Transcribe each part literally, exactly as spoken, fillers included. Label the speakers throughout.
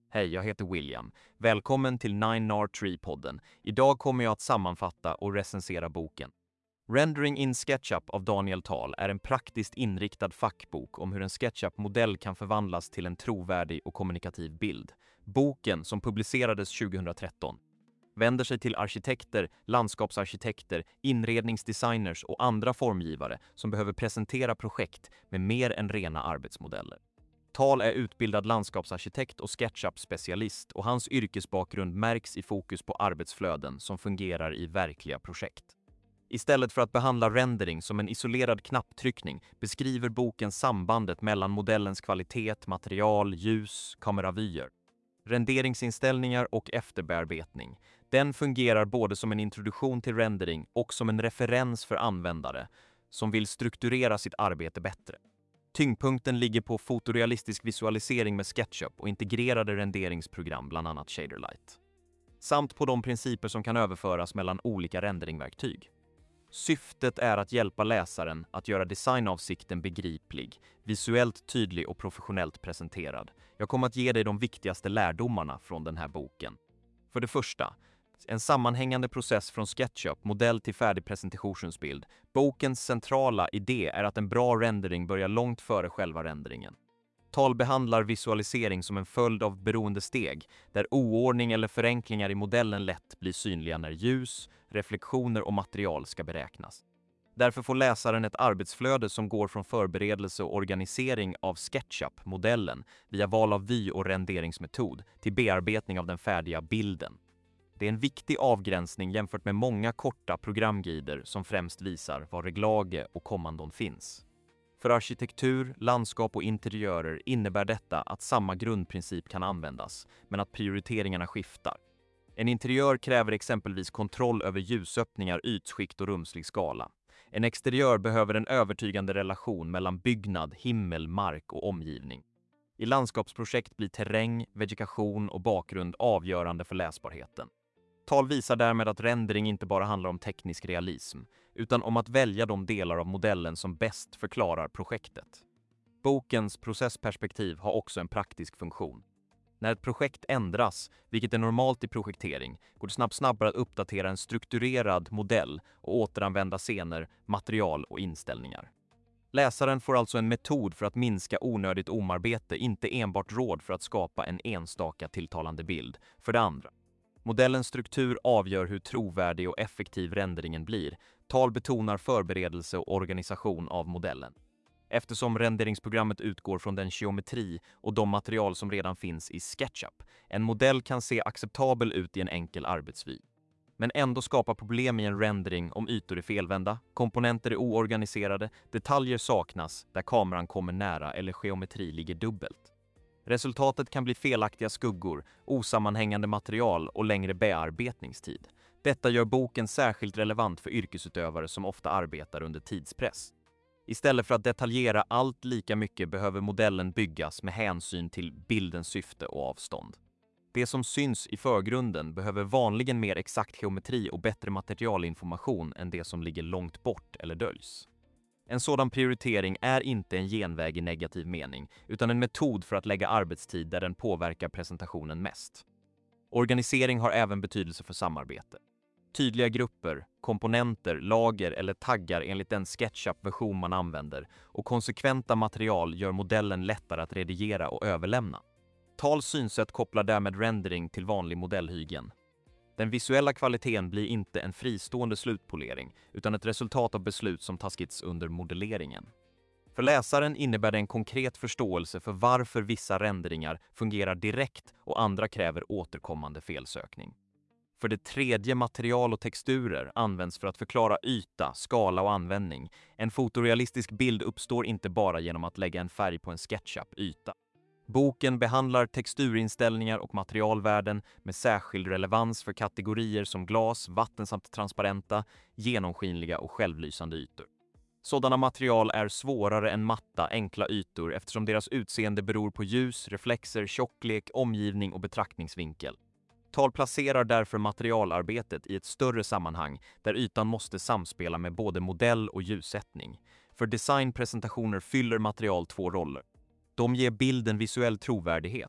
Speaker 1: Hej, jag heter William. Välkommen till nine N A R Tree-podden. Idag kommer jag att sammanfatta och recensera boken. Rendering in SketchUp av Daniel Tal är en praktiskt inriktad fackbok om hur en SketchUp-modell kan förvandlas till en trovärdig och kommunikativ bild. Boken, som publicerades tjugohundratretton, vänder sig till arkitekter, landskapsarkitekter, inredningsdesigners och andra formgivare som behöver presentera projekt med mer än rena arbetsmodeller. Tal är utbildad landskapsarkitekt och SketchUp-specialist och hans yrkesbakgrund märks i fokus på arbetsflöden som fungerar i verkliga projekt. Istället för att behandla rendering som en isolerad knapptryckning beskriver boken sambandet mellan modellens kvalitet, material, ljus, kameravyer, renderingsinställningar och efterbearbetning. Den fungerar både som en introduktion till rendering och som en referens för användare som vill strukturera sitt arbete bättre. Tyngdpunkten ligger på fotorealistisk visualisering med SketchUp och integrerade renderingsprogram, bland annat Shaderlight, samt på de principer som kan överföras mellan olika renderingverktyg. Syftet är att hjälpa läsaren att göra designavsikten begriplig, visuellt tydlig och professionellt presenterad. Jag kommer att ge dig de viktigaste lärdomarna från den här boken. För det första, en sammanhängande process från SketchUp, modell till färdig presentationsbild. Bokens centrala idé är att en bra rendering börjar långt före själva renderingen. Tal behandlar visualisering som en följd av beroendesteg, där oordning eller förenklingar i modellen lätt blir synliga när ljus, reflektioner och material ska beräknas. Därför får läsaren ett arbetsflöde som går från förberedelse och organisering av SketchUp-modellen via val av vy och renderingsmetod till bearbetning av den färdiga bilden. Det är en viktig avgränsning jämfört med många korta programguider som främst visar var reglage och kommandon finns. För arkitektur, landskap och interiörer innebär detta att samma grundprincip kan användas, men att prioriteringarna skiftar. En interiör kräver exempelvis kontroll över ljusöppningar, ytskikt och rumslig skala. En exteriör behöver en övertygande relation mellan byggnad, himmel, mark och omgivning. I landskapsprojekt blir terräng, vegetation och bakgrund avgörande för läsbarheten. Tal visar därmed att rendering inte bara handlar om teknisk realism, utan om att välja de delar av modellen som bäst förklarar projektet. Bokens processperspektiv har också en praktisk funktion. När ett projekt ändras, vilket är normalt i projektering, går det snabbt snabbare att uppdatera en strukturerad modell och återanvända scener, material och inställningar. Läsaren får alltså en metod för att minska onödigt omarbete, inte enbart råd för att skapa en enstaka tilltalande bild. För det andra, modellens struktur avgör hur trovärdig och effektiv renderingen blir. Tal betonar förberedelse och organisation av modellen. Eftersom renderingsprogrammet utgår från den geometri och de material som redan finns i SketchUp, en modell kan se acceptabel ut i en enkel arbetsvy, men ändå skapa problem i en rendering om ytor är felvända, komponenter är oorganiserade, detaljer saknas där kameran kommer nära eller geometri ligger dubbelt. Resultatet kan bli felaktiga skuggor, osammanhängande material och längre bearbetningstid. Detta gör boken särskilt relevant för yrkesutövare som ofta arbetar under tidspress. Istället för att detaljera allt lika mycket behöver modellen byggas med hänsyn till bildens syfte och avstånd. Det som syns i förgrunden behöver vanligen mer exakt geometri och bättre materialinformation än det som ligger långt bort eller döljs. En sådan prioritering är inte en genväg i negativ mening, utan en metod för att lägga arbetstid där den påverkar presentationen mest. Organisering har även betydelse för samarbete. Tydliga grupper, komponenter, lager eller taggar enligt den SketchUp-version man använder och konsekventa material gör modellen lättare att redigera och överlämna. Tals synsätt kopplar därmed rendering till vanlig modellhygien. Den visuella kvaliteten blir inte en fristående slutpolering utan ett resultat av beslut som tagits under modelleringen. För läsaren innebär det en konkret förståelse för varför vissa renderingar fungerar direkt och andra kräver återkommande felsökning. För det tredje, material och texturer används för att förklara yta, skala och användning. En fotorealistisk bild uppstår inte bara genom att lägga en färg på en SketchUp-yta. Boken behandlar texturinställningar och materialvärden med särskild relevans för kategorier som glas, vatten samt transparenta, genomskinliga och självlysande ytor. Sådana material är svårare än matta, enkla ytor eftersom deras utseende beror på ljus, reflexer, tjocklek, omgivning och betraktningsvinkel. Tal placerar därför materialarbetet i ett större sammanhang där ytan måste samspela med både modell och ljussättning. För designpresentationer fyller material två roller. De ger bilden visuell trovärdighet.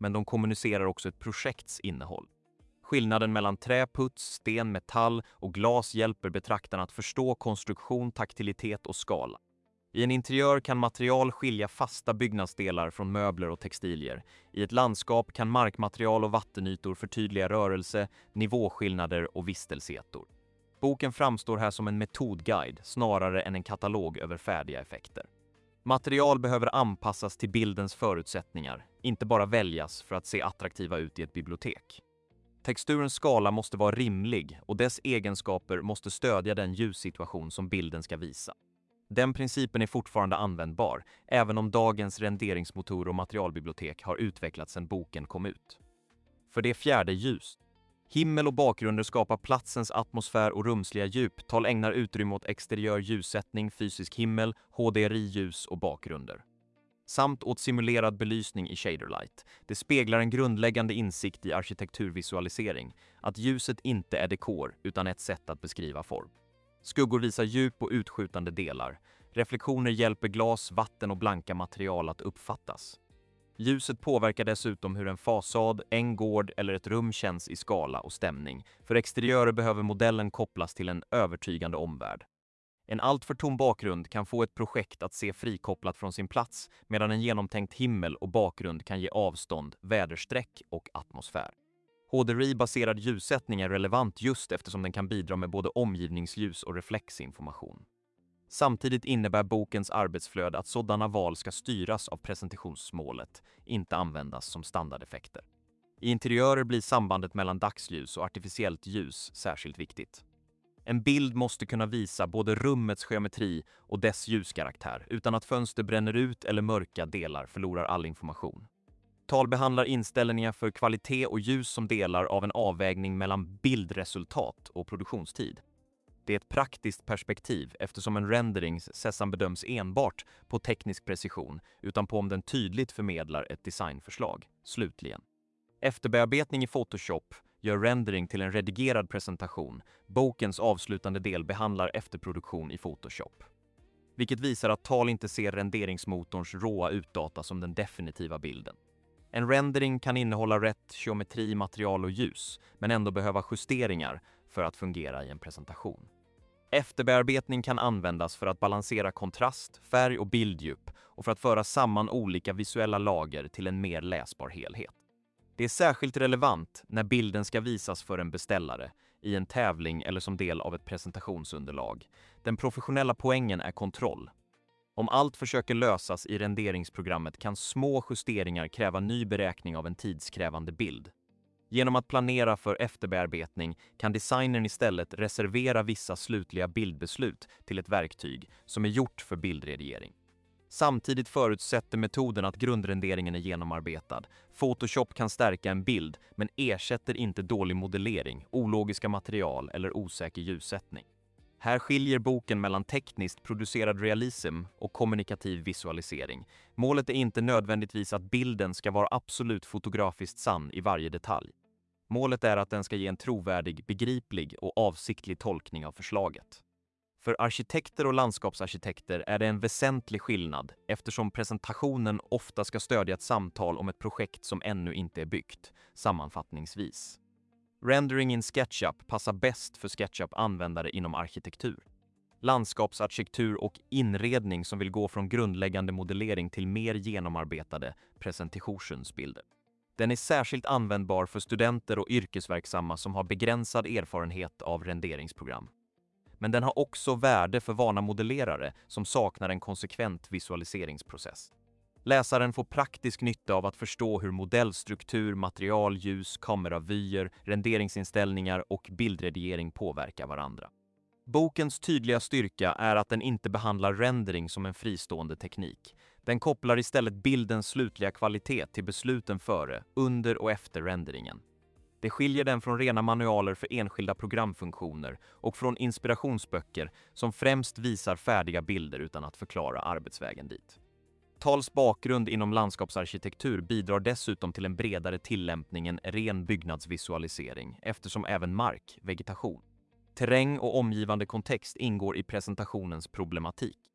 Speaker 1: men de kommunicerar också ett projekts innehåll. Skillnaden mellan trä, puts, sten, metall och glas hjälper betraktarna att förstå konstruktion, taktilitet och skala. I en interiör kan material skilja fasta byggnadsdelar från möbler och textilier. I ett landskap kan markmaterial och vattenytor förtydliga rörelse, nivåskillnader och vistelsetor. Boken framstår här som en metodguide snarare än en katalog över färdiga effekter. Material behöver anpassas till bildens förutsättningar, inte bara väljas för att se attraktiva ut i ett bibliotek. Texturens skala måste vara rimlig och dess egenskaper måste stödja den ljussituation som bilden ska visa. Den principen är fortfarande användbar, även om dagens renderingsmotor och materialbibliotek har utvecklats sedan boken kom ut. För det fjärde, ljus. Himmel och bakgrunder skapar platsens atmosfär och rumsliga djup. Tal ägnar utrymme åt exteriör ljussättning, fysisk himmel, H D R I-ljus och bakgrunder. Samt åt simulerad belysning i shaderlight. Det speglar en grundläggande insikt i arkitekturvisualisering, att ljuset inte är dekor utan ett sätt att beskriva form. Skuggor visar djup och utskjutande delar. Reflektioner hjälper glas, vatten och blanka material att uppfattas. Ljuset påverkar dessutom hur en fasad, en gård eller ett rum känns i skala och stämning. För exteriörer behöver modellen kopplas till en övertygande omvärld. En alltför tom bakgrund kan få ett projekt att se frikopplat från sin plats, medan en genomtänkt himmel och bakgrund kan ge avstånd, väderstreck och atmosfär. H D R I-baserad ljussättning är relevant just eftersom den kan bidra med både omgivningsljus och reflexinformation. Samtidigt innebär bokens arbetsflöde att sådana val ska styras av presentationsmålet, inte användas som standardeffekter. I interiörer blir sambandet mellan dagsljus och artificiellt ljus särskilt viktigt. En bild måste kunna visa både rummets geometri och dess ljuskaraktär utan att fönster bränner ut eller mörka delar förlorar all information. Tal behandlar inställningar för kvalitet och ljus som delar av en avvägning mellan bildresultat och produktionstid. Det är ett praktiskt perspektiv eftersom en rendering sällan bedöms enbart på teknisk precision utan på om den tydligt förmedlar ett designförslag. Slutligen. Efterbearbetning i Photoshop gör rendering till en redigerad presentation. Bokens avslutande del behandlar efterproduktion i Photoshop. Vilket visar att Tal inte ser renderingsmotorns råa utdata som den definitiva bilden. En rendering kan innehålla rätt geometri, material och ljus, men ändå behöva justeringar för att fungera i en presentation. Efterbearbetning kan användas för att balansera kontrast, färg och bilddjup och för att föra samman olika visuella lager till en mer läsbar helhet. Det är särskilt relevant när bilden ska visas för en beställare, i en tävling eller som del av ett presentationsunderlag. Den professionella poängen är kontroll. Om allt försöker lösas i renderingsprogrammet kan små justeringar kräva ny beräkning av en tidskrävande bild. Genom att planera för efterbearbetning kan designern istället reservera vissa slutliga bildbeslut till ett verktyg som är gjort för bildredigering. Samtidigt förutsätter metoden att grundrenderingen är genomarbetad. Photoshop kan stärka en bild men ersätter inte dålig modellering, ologiska material eller osäker ljussättning. Här skiljer boken mellan tekniskt producerad realism och kommunikativ visualisering. Målet är inte nödvändigtvis att bilden ska vara absolut fotografiskt sann i varje detalj. Målet är att den ska ge en trovärdig, begriplig och avsiktlig tolkning av förslaget. För arkitekter och landskapsarkitekter är det en väsentlig skillnad eftersom presentationen ofta ska stödja ett samtal om ett projekt som ännu inte är byggt, sammanfattningsvis. Rendering in SketchUp passar bäst för SketchUp-användare inom arkitektur, landskapsarkitektur och inredning som vill gå från grundläggande modellering till mer genomarbetade presentationsbilder. Den är särskilt användbar för studenter och yrkesverksamma som har begränsad erfarenhet av renderingsprogram. Men den har också värde för vana modellerare som saknar en konsekvent visualiseringsprocess. Läsaren får praktisk nytta av att förstå hur modellstruktur, material, ljus, kameravyer, renderingsinställningar och bildredigering påverkar varandra. Bokens tydliga styrka är att den inte behandlar rendering som en fristående teknik. Den kopplar istället bildens slutliga kvalitet till besluten före, under och efter renderingen. Det skiljer den från rena manualer för enskilda programfunktioner och från inspirationsböcker som främst visar färdiga bilder utan att förklara arbetsvägen dit. Tals bakgrund inom landskapsarkitektur bidrar dessutom till en bredare tillämpning än ren byggnadsvisualisering eftersom även mark, vegetation, terräng och omgivande kontext ingår i presentationens problematik.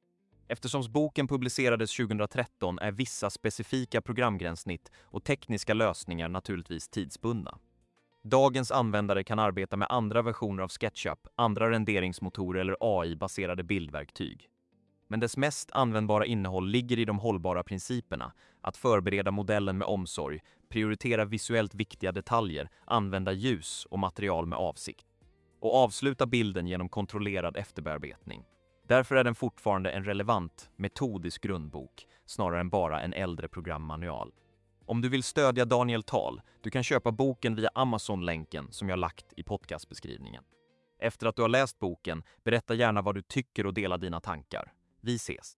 Speaker 1: Eftersom boken publicerades tjugohundratretton är vissa specifika programgränssnitt och tekniska lösningar naturligtvis tidsbundna. Dagens användare kan arbeta med andra versioner av SketchUp, andra renderingsmotorer eller A I-baserade bildverktyg. Men dess mest användbara innehåll ligger i de hållbara principerna, att förbereda modellen med omsorg, prioritera visuellt viktiga detaljer, använda ljus och material med avsikt och avsluta bilden genom kontrollerad efterbearbetning. Därför är den fortfarande en relevant, metodisk grundbok, snarare än bara en äldre programmanual. Om du vill stödja Daniel Tal, du kan köpa boken via Amazon-länken som jag lagt i podcastbeskrivningen. Efter att du har läst boken, berätta gärna vad du tycker och dela dina tankar. Vi ses!